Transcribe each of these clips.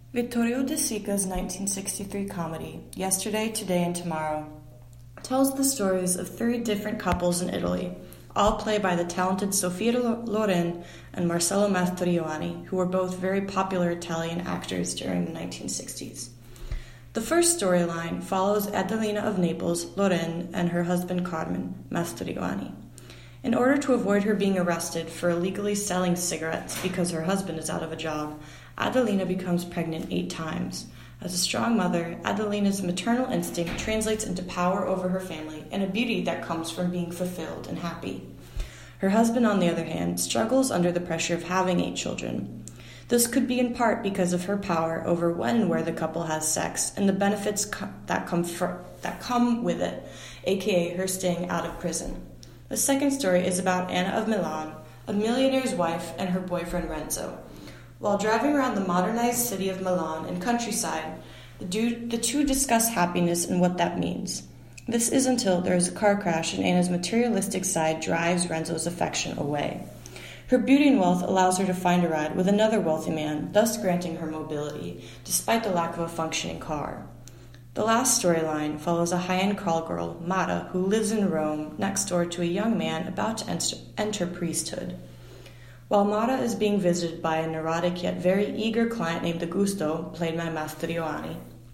Vittorio De Sica's 1963 comedy, Yesterday, Today, and Tomorrow, tells the stories of three different couples in Italy, all played by the talented Sophia Loren and Marcello Mastroianni, who were both very popular Italian actors during the 1960s. The first storyline follows Adelina of Naples, Loren, and her husband Carmen, Mastroianni. In order to avoid her being arrested for illegally selling cigarettes because her husband is out of a job, Adelina becomes pregnant 8 times. As a strong mother, Adelina's maternal instinct translates into power over her family and a beauty that comes from being fulfilled and happy. Her husband, on the other hand, struggles under the pressure of having 8 children. This could be in part because of her power over when and where the couple has sex and the benefits that come with it, aka her staying out of prison. The second story is about Anna of Milan, a millionaire's wife, and her boyfriend Renzo. While driving around the modernized city of Milan and countryside, the two discuss happiness and what that means. This is until there is a car crash and Anna's materialistic side drives Renzo's affection away. Her beauty and wealth allows her to find a ride with another wealthy man, thus granting her mobility, despite the lack of a functioning car. The last storyline follows a high-end call girl, Mara, who lives in Rome next door to a young man about to enter priesthood. While Mara is being visited by a neurotic yet very eager client named Augusto, played by Mastroianni,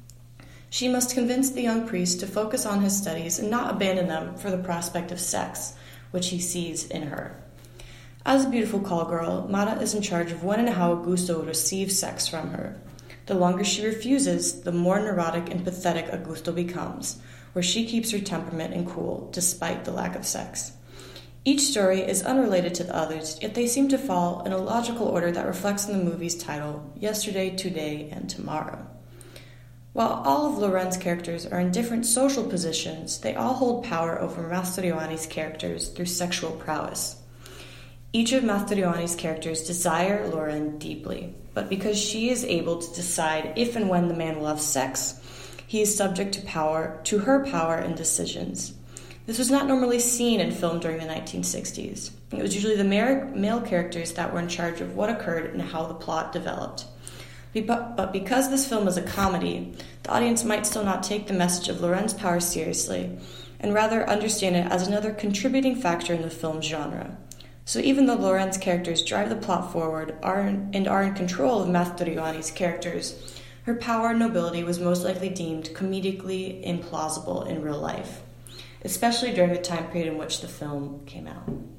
she must convince the young priest to focus on his studies and not abandon them for the prospect of sex, which he sees in her. As a beautiful call girl, Mara is in charge of when and how Augusto receives sex from her. The longer she refuses, the more neurotic and pathetic Augusto becomes, where she keeps her temperament and cool, despite the lack of sex. Each story is unrelated to the others, yet they seem to fall in a logical order that reflects in the movie's title, Yesterday, Today, and Tomorrow. While all of Loren's characters are in different social positions, they all hold power over Mastroianni's characters through sexual prowess. Each of Mastroianni's characters desire Loren deeply, but because she is able to decide if and when the man will have sex, he is subject to her power and decisions. This was not normally seen in film during the 1960s. It was usually the male characters that were in charge of what occurred and how the plot developed. But because this film is a comedy, the audience might still not take the message of Loren's power seriously, and rather understand it as another contributing factor in the film genre. So even though Loren's characters drive the plot forward and are in control of Mastroianni's characters, her power and nobility was most likely deemed comedically implausible in real life, especially during the time period in which the film came out.